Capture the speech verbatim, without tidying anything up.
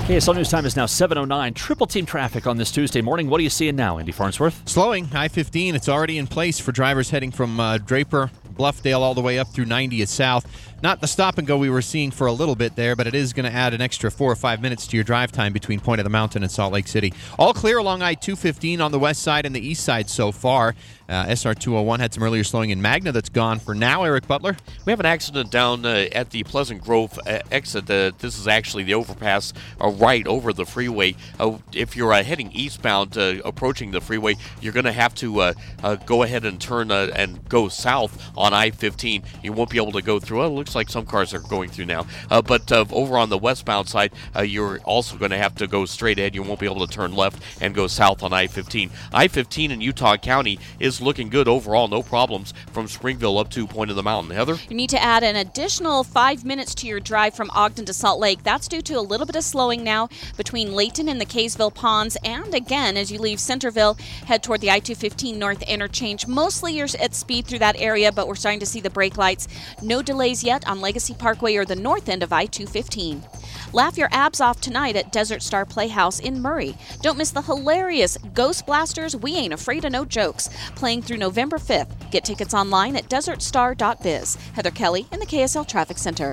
K S L News Time is now seven oh nine. Triple team traffic on this Tuesday morning. What are you seeing now, Andy Farnsworth? Slowing. I fifteen. It's already in place for drivers heading from uh, Draper, Bluffdale, all the way up through ninetieth South. Not the stop and go we were seeing for a little bit there, but it is going to add an extra four or five minutes to your drive time between Point of the Mountain and Salt Lake City. All clear along I two fifteen on the west side and the east side so far. Uh, S R two oh one had some earlier slowing in Magna that's gone for now. Eric Butler? We have an accident down uh, at the Pleasant Grove uh, exit. Uh, this is actually the overpass uh, right over the freeway. Uh, if you're uh, heading eastbound, uh, approaching the freeway, you're going to have to uh, uh, go ahead and turn uh, and go south on I fifteen. You won't be able to go through. Well, it looks like some cars are going through now. Uh, but uh, over on the westbound side, uh, you're also going to have to go straight ahead. You won't be able to turn left and go south on I fifteen. I fifteen in Utah County is looking good overall. No problems from Springville up to Point of the Mountain. Heather? You need to add an additional five minutes to your drive from Ogden to Salt Lake. That's due to a little bit of slowing now between Layton and the Kaysville Ponds. And again, as you leave Centerville, head toward the I two fifteen North interchange. Mostly you're at speed through that area, but we're starting to see the brake lights. No delays yet on Legacy Parkway or the north end of I two fifteen. Laugh your abs off tonight at Desert Star Playhouse in Murray. Don't miss the hilarious Ghost Blasters We Ain't Afraid of No Jokes, playing through November fifth. Get tickets online at desert star dot biz. Heather Kelly in the K S L Traffic Center.